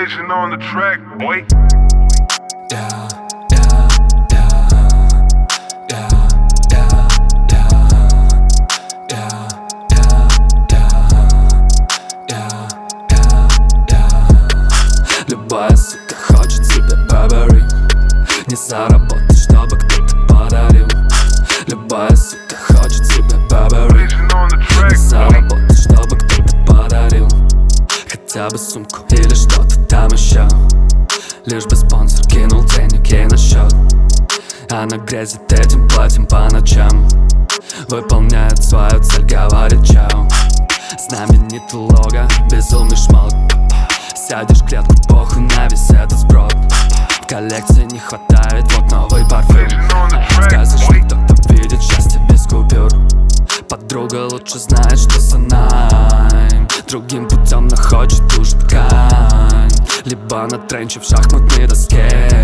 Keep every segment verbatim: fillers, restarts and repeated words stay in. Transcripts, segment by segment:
Legend on the track, boy. Yeah, yeah, yeah, yeah, yeah, yeah, yeah, yeah, yeah, yeah, yeah. Любая сука хочет себе Burberry. Не заработать, чтобы кто-то подарил. Любая сука хочет себе Burberry. Не заработать, чтобы кто-то подарил. Хотя бы сумку или что-то там еще. Лишь бы спонсор кинул денег ей на счет. Она грезит этим платьем по ночам, выполняет свою цель, говорит чао. Знаменитый лого, безумный шмот. Сядешь в клетку, похуй на весь этот сброд. В коллекции не хватает, вот новый парфюм. Скажешь, что кто-то видит счастье без купюр. Подруга лучше знает, что за найм. Другим путем находит ту же ткань. Либо на тренче в шахматной доске.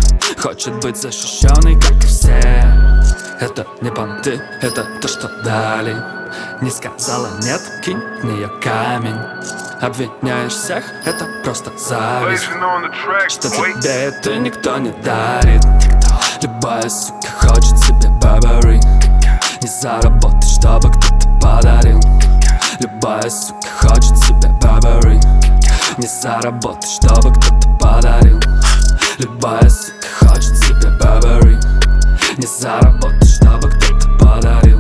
Хочет быть защищенной, как и все. Это не понты, это то, что дали. Не сказала нет, кинь в нее камень. Обвиняешь всех, это просто зависть. Что тебе это никто не дарит. Любая сука хочет себе Burberry. Не заработать, чтобы кто-то подарил. Любая сука хочет себе Burberry. Не заработать, чтобы кто-то подарил. Любая сука хочет себе Burberry. Не заработать, чтобы кто-то подарил.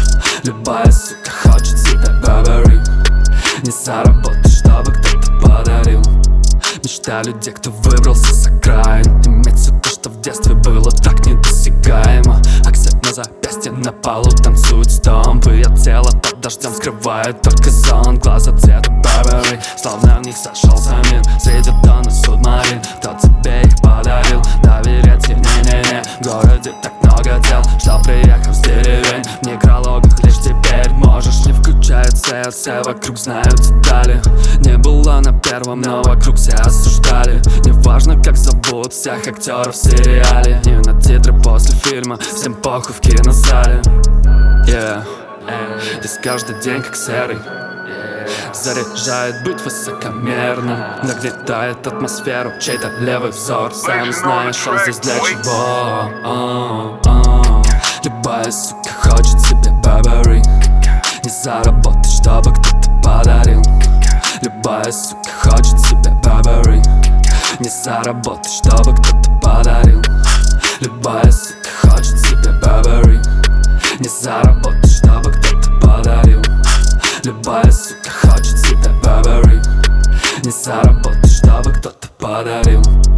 Любая сука хочет себе Burberry. Не заработать, чтобы кто-то подарил. Мечта людей, кто выбрался с окраин. Иметь все то, что в детстве было так недосягаемо. Акцент на запястье, на полу танцуют стомпы. Я тело под дождем скрывает только зон. Глаза цвета Burberry, словно в них сошелся мир. Среди тонны субмарин, кто тебе их подарил? Доверять им, не-не-не. В городе так много дел, что приехав с деревень. В некрологах лишь теперь можешь. Не включается я, все вокруг знают детали. Не было на первом, но вокруг все осуждали. Неважно, как зовут всех актеров в сериале. И на титры после фильма, всем похуй в кинозале. Yeah. Здесь каждый день как серый. Заряжает быть высокомерным. Нагнетает атмосферу чей-то левый взор. Сам знаешь, он здесь для чего. oh, oh. Любая сука хочет себе Burberry. Не заработать, чтобы кто-то подарил. Любая сука хочет себе Burberry. Не заработать, чтобы кто-то подарил. Любая сука хочет себе Burberry. Не заработать, чтобы кто-то подарил. Любая сука хочет себе Burberry. Не заработать, чтобы кто-то подарил.